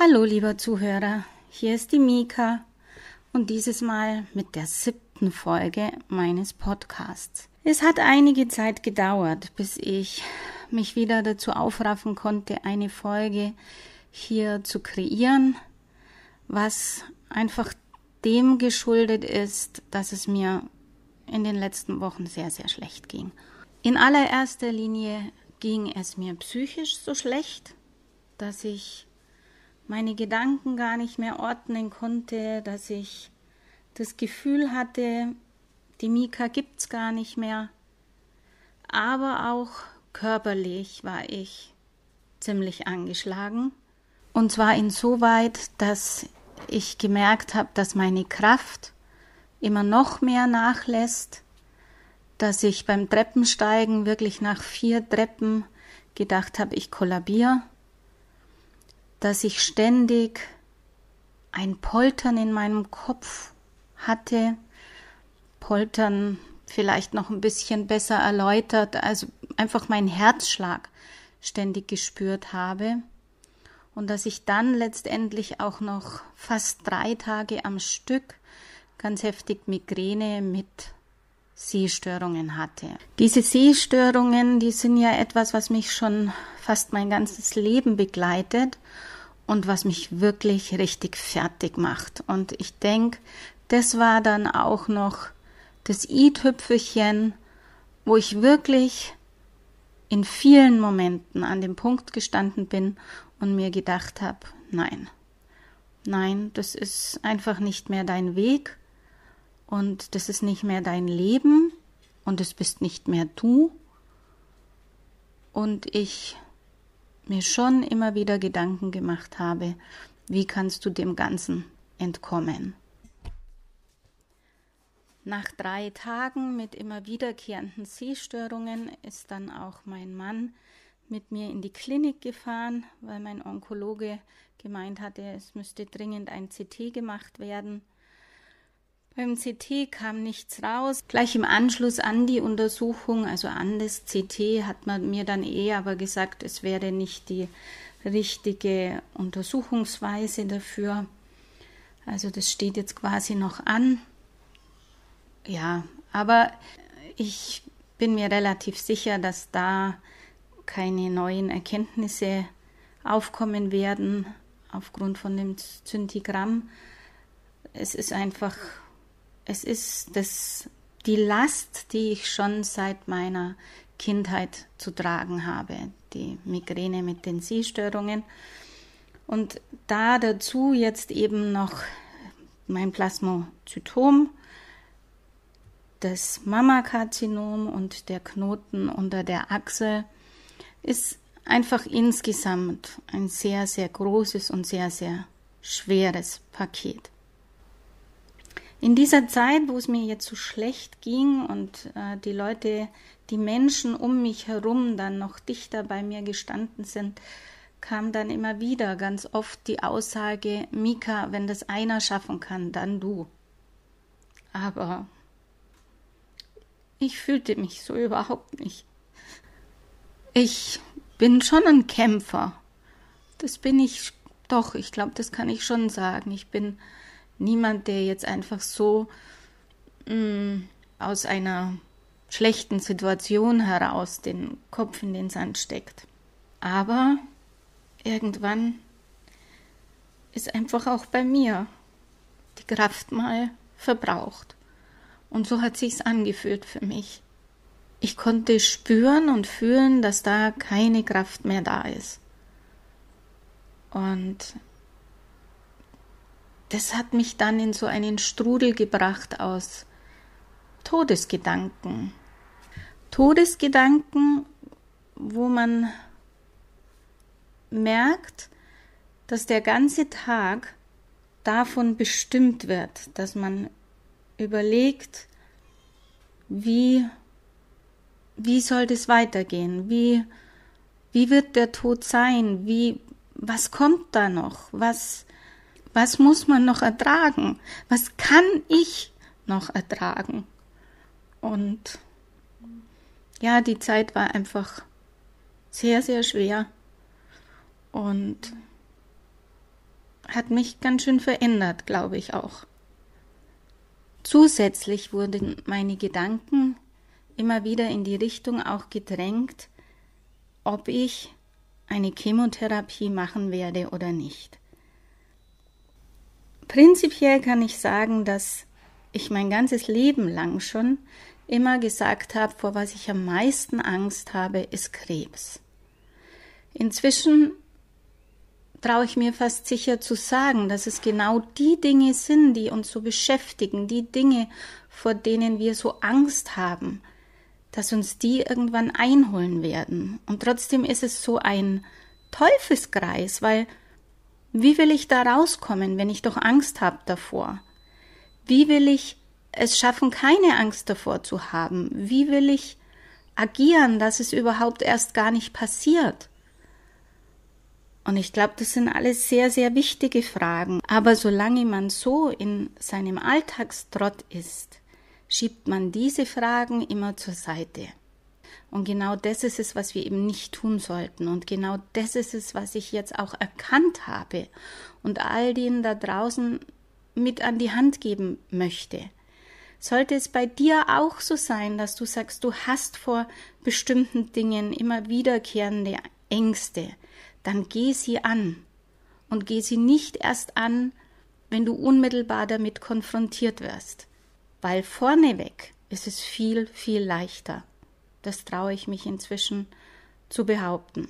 Hallo lieber Zuhörer, hier ist die Mika und dieses Mal mit der 7. Folge meines Podcasts. Es hat einige Zeit gedauert, bis ich mich wieder dazu aufraffen konnte, eine Folge hier zu kreieren, was einfach dem geschuldet ist, dass es mir in den letzten Wochen sehr, sehr schlecht ging. In allererster Linie ging es mir psychisch so schlecht, dass ich meine Gedanken gar nicht mehr ordnen konnte, dass ich das Gefühl hatte, die Mika gibt's gar nicht mehr. Aber auch körperlich war ich ziemlich angeschlagen. Und zwar insoweit, dass ich gemerkt habe, dass meine Kraft immer noch mehr nachlässt, dass ich beim Treppensteigen wirklich nach 4 Treppen gedacht habe, ich kollabiere, dass ich ständig ein Poltern in meinem Kopf hatte, Poltern vielleicht noch ein bisschen besser erläutert, also einfach meinen Herzschlag ständig gespürt habe und dass ich dann letztendlich auch noch fast 3 Tage am Stück ganz heftig Migräne mit Sehstörungen hatte. Diese Sehstörungen, die sind ja etwas, was mich schon fast mein ganzes Leben begleitet und was mich wirklich richtig fertig macht. Und ich denke, das war dann auch noch das i-Tüpfelchen, wo ich wirklich in vielen Momenten an dem Punkt gestanden bin und mir gedacht habe, nein, das ist einfach nicht mehr dein Weg. Und das ist nicht mehr dein Leben und es bist nicht mehr du. Und ich mir schon immer wieder Gedanken gemacht habe, wie kannst du dem Ganzen entkommen? Nach 3 Tagen mit immer wiederkehrenden Sehstörungen ist dann auch mein Mann mit mir in die Klinik gefahren, weil mein Onkologe gemeint hatte, es müsste dringend ein CT gemacht werden. Beim CT kam nichts raus. Gleich im Anschluss an die Untersuchung, also an das CT, hat man mir dann aber gesagt, es wäre nicht die richtige Untersuchungsweise dafür. Also das steht jetzt quasi noch an. Ja, aber ich bin mir relativ sicher, dass da keine neuen Erkenntnisse aufkommen werden aufgrund von dem Zintigramm. Es ist die Last, die ich schon seit meiner Kindheit zu tragen habe, die Migräne mit den Sehstörungen. Und da dazu jetzt eben noch mein Plasmazytom, das Mammakarzinom und der Knoten unter der Achsel, ist einfach insgesamt ein sehr, sehr großes und sehr, sehr schweres Paket. In dieser Zeit, wo es mir jetzt so schlecht ging und die Menschen um mich herum dann noch dichter bei mir gestanden sind, kam dann immer wieder ganz oft die Aussage, Mika, wenn das einer schaffen kann, dann du. Aber ich fühlte mich so überhaupt nicht. Ich bin schon ein Kämpfer. Das bin ich doch, ich glaube, das kann ich schon sagen. Ich bin niemand, der jetzt einfach so aus einer schlechten Situation heraus den Kopf in den Sand steckt. Aber irgendwann ist einfach auch bei mir die Kraft mal verbraucht. Und so hat sich's angefühlt für mich. Ich konnte spüren und fühlen, dass da keine Kraft mehr da ist. Und das hat mich dann in so einen Strudel gebracht aus Todesgedanken. Todesgedanken, wo man merkt, dass der ganze Tag davon bestimmt wird, dass man überlegt, wie soll das weitergehen? Wie wird der Tod sein? Was kommt da noch? Was muss man noch ertragen? Was kann ich noch ertragen? Und ja, die Zeit war einfach sehr, sehr schwer. Und hat mich ganz schön verändert, glaube ich auch. Zusätzlich wurden meine Gedanken immer wieder in die Richtung auch gedrängt, ob ich eine Chemotherapie machen werde oder nicht. Prinzipiell kann ich sagen, dass ich mein ganzes Leben lang schon immer gesagt habe, vor was ich am meisten Angst habe, ist Krebs. Inzwischen traue ich mir fast sicher zu sagen, dass es genau die Dinge sind, die uns so beschäftigen, die Dinge, vor denen wir so Angst haben, dass uns die irgendwann einholen werden. Und trotzdem ist es so ein Teufelskreis, weil wie will ich da rauskommen, wenn ich doch Angst habe davor? Wie will ich es schaffen, keine Angst davor zu haben? Wie will ich agieren, dass es überhaupt erst gar nicht passiert? Und ich glaube, das sind alles sehr, sehr wichtige Fragen. Aber solange man so in seinem Alltagstrott ist, schiebt man diese Fragen immer zur Seite. Und genau das ist es, was wir eben nicht tun sollten. Und genau das ist es, was ich jetzt auch erkannt habe und all denen da draußen mit an die Hand geben möchte. Sollte es bei dir auch so sein, dass du sagst, du hast vor bestimmten Dingen immer wiederkehrende Ängste, dann geh sie an. Und geh sie nicht erst an, wenn du unmittelbar damit konfrontiert wirst. Weil vorneweg ist es viel, viel leichter. Das traue ich mich inzwischen zu behaupten.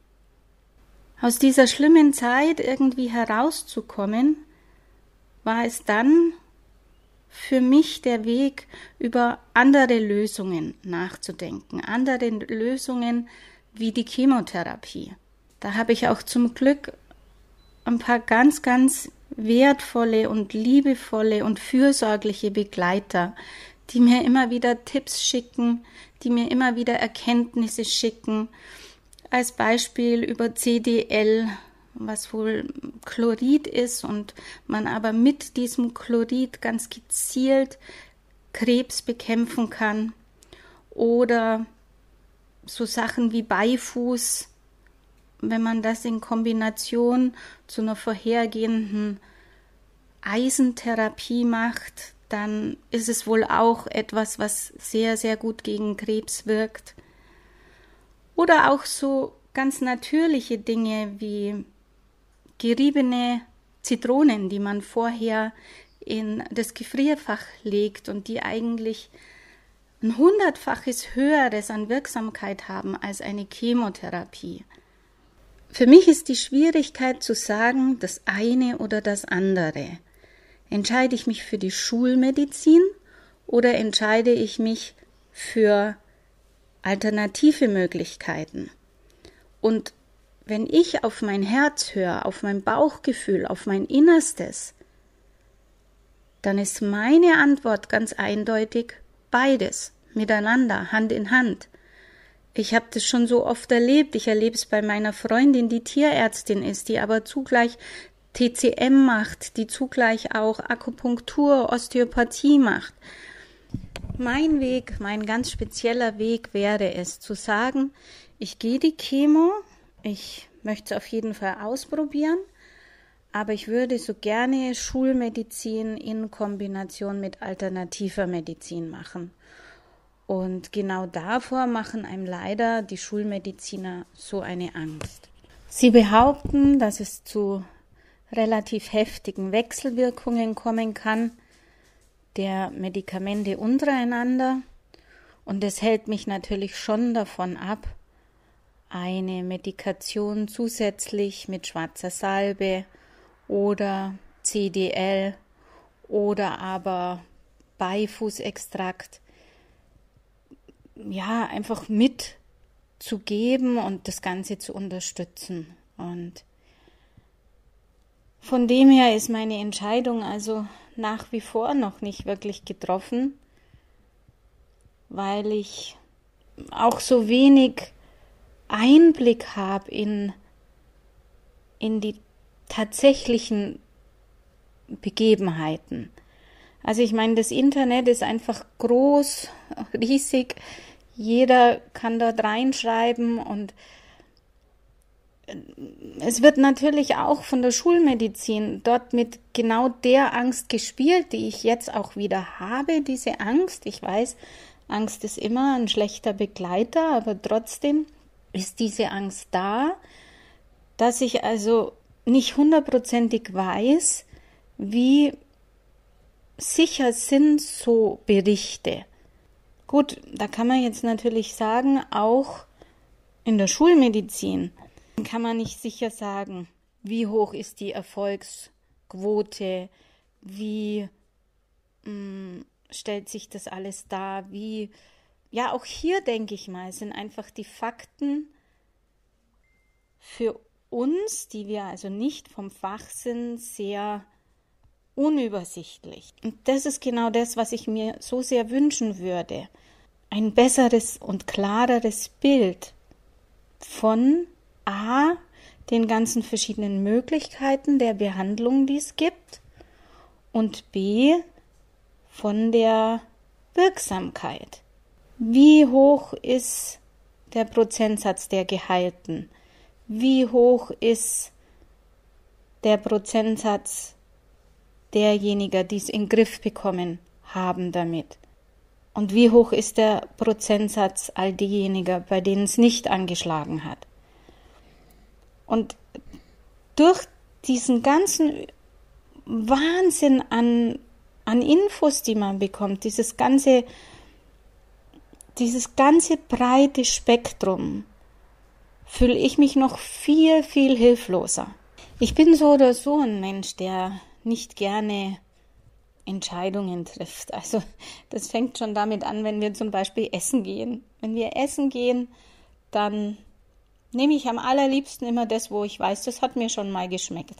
Aus dieser schlimmen Zeit irgendwie herauszukommen, war es dann für mich der Weg, über andere Lösungen nachzudenken. Andere Lösungen wie die Chemotherapie. Da habe ich auch zum Glück ein paar ganz, ganz wertvolle und liebevolle und fürsorgliche Begleiter, die mir immer wieder Tipps schicken, die mir immer wieder Erkenntnisse schicken. Als Beispiel über CDL, was wohl Chlorid ist und man aber mit diesem Chlorid ganz gezielt Krebs bekämpfen kann. Oder so Sachen wie Beifuß, wenn man das in Kombination zu einer vorhergehenden Eisentherapie macht, dann ist es wohl auch etwas, was sehr, sehr gut gegen Krebs wirkt. Oder auch so ganz natürliche Dinge wie geriebene Zitronen, die man vorher in das Gefrierfach legt und die eigentlich ein 100-faches Höheres an Wirksamkeit haben als eine Chemotherapie. Für mich ist die Schwierigkeit zu sagen, das eine oder das andere. Entscheide ich mich für die Schulmedizin oder entscheide ich mich für alternative Möglichkeiten? Und wenn ich auf mein Herz höre, auf mein Bauchgefühl, auf mein Innerstes, dann ist meine Antwort ganz eindeutig beides, miteinander, Hand in Hand. Ich habe das schon so oft erlebt. Ich erlebe es bei meiner Freundin, die Tierärztin ist, die aber zugleich TCM macht, die zugleich auch Akupunktur, Osteopathie macht. Mein Weg, mein ganz spezieller Weg wäre es, zu sagen, ich gehe die Chemo, ich möchte es auf jeden Fall ausprobieren, aber ich würde so gerne Schulmedizin in Kombination mit alternativer Medizin machen. Und genau davor machen einem leider die Schulmediziner so eine Angst. Sie behaupten, dass es zu relativ heftigen Wechselwirkungen kommen kann der Medikamente untereinander. Und es hält mich natürlich schon davon ab, eine Medikation zusätzlich mit schwarzer Salbe oder CDL oder aber Beifußextrakt einfach mitzugeben und das Ganze zu unterstützen. Und von dem her ist meine Entscheidung also nach wie vor noch nicht wirklich getroffen, weil ich auch so wenig Einblick habe in die tatsächlichen Begebenheiten. Also ich meine, das Internet ist einfach groß, riesig, jeder kann dort reinschreiben und es wird natürlich auch von der Schulmedizin dort mit genau der Angst gespielt, die ich jetzt auch wieder habe, diese Angst. Ich weiß, Angst ist immer ein schlechter Begleiter, aber trotzdem ist diese Angst da, dass ich also nicht hundertprozentig weiß, wie sicher sind so Berichte. Gut, da kann man jetzt natürlich sagen, auch in der Schulmedizin kann man nicht sicher sagen, wie hoch ist die Erfolgsquote, wie stellt sich das alles dar, ja, auch hier denke ich mal, sind einfach die Fakten für uns, die wir also nicht vom Fach sind, sehr unübersichtlich. Und das ist genau das, was ich mir so sehr wünschen würde. Ein besseres und klareres Bild von A, den ganzen verschiedenen Möglichkeiten der Behandlung, die es gibt, und B, von der Wirksamkeit. Wie hoch ist der Prozentsatz der Geheilten? Wie hoch ist der Prozentsatz derjenigen, die es in den Griff bekommen haben damit? Und wie hoch ist der Prozentsatz all diejenigen, bei denen es nicht angeschlagen hat? Und durch diesen ganzen Wahnsinn an Infos, die man bekommt, dieses ganze breite Spektrum, fühle ich mich noch viel, viel hilfloser. Ich bin so oder so ein Mensch, der nicht gerne Entscheidungen trifft. Also das fängt schon damit an, wenn wir zum Beispiel essen gehen. Wenn wir essen gehen, dann nehme ich am allerliebsten immer das, wo ich weiß, das hat mir schon mal geschmeckt.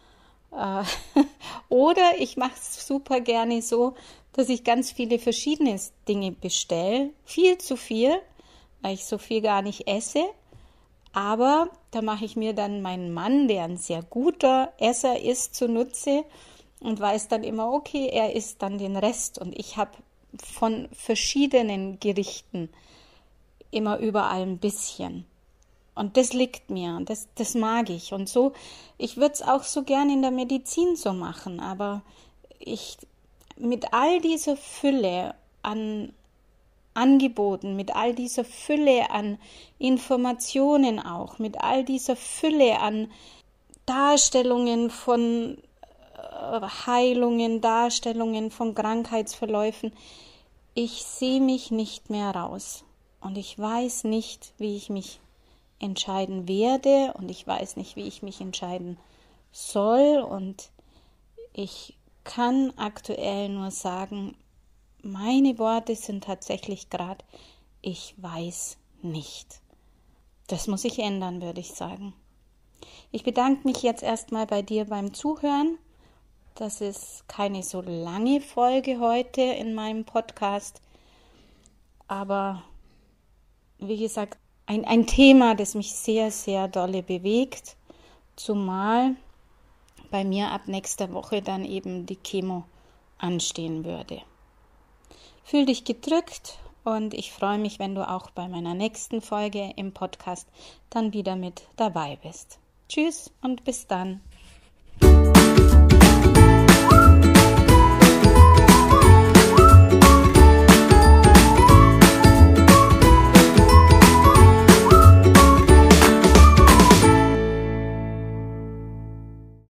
Oder ich mache es super gerne so, dass ich ganz viele verschiedene Dinge bestelle. Viel zu viel, weil ich so viel gar nicht esse. Aber da mache ich mir dann meinen Mann, der ein sehr guter Esser ist, zunutze und weiß dann immer, okay, er isst dann den Rest. Und ich habe von verschiedenen Gerichten immer überall ein bisschen. Und das liegt mir, das mag ich. Und so, ich würde es auch so gern in der Medizin so machen, aber mit all dieser Fülle an Angeboten, mit all dieser Fülle an Informationen auch, mit all dieser Fülle an Darstellungen von Heilungen, Darstellungen von Krankheitsverläufen, ich sehe mich nicht mehr raus. Und ich weiß nicht, wie ich mich entscheiden werde und ich weiß nicht, wie ich mich entscheiden soll, und ich kann aktuell nur sagen, meine Worte sind tatsächlich gerade, ich weiß nicht. Das muss sich ändern, würde ich sagen. Ich bedanke mich jetzt erstmal bei dir beim Zuhören. Das ist keine so lange Folge heute in meinem Podcast, aber wie gesagt, ein Thema, das mich sehr, sehr dolle bewegt, zumal bei mir ab nächster Woche dann eben die Chemo anstehen würde. Fühl dich gedrückt und ich freue mich, wenn du auch bei meiner nächsten Folge im Podcast dann wieder mit dabei bist. Tschüss und bis dann.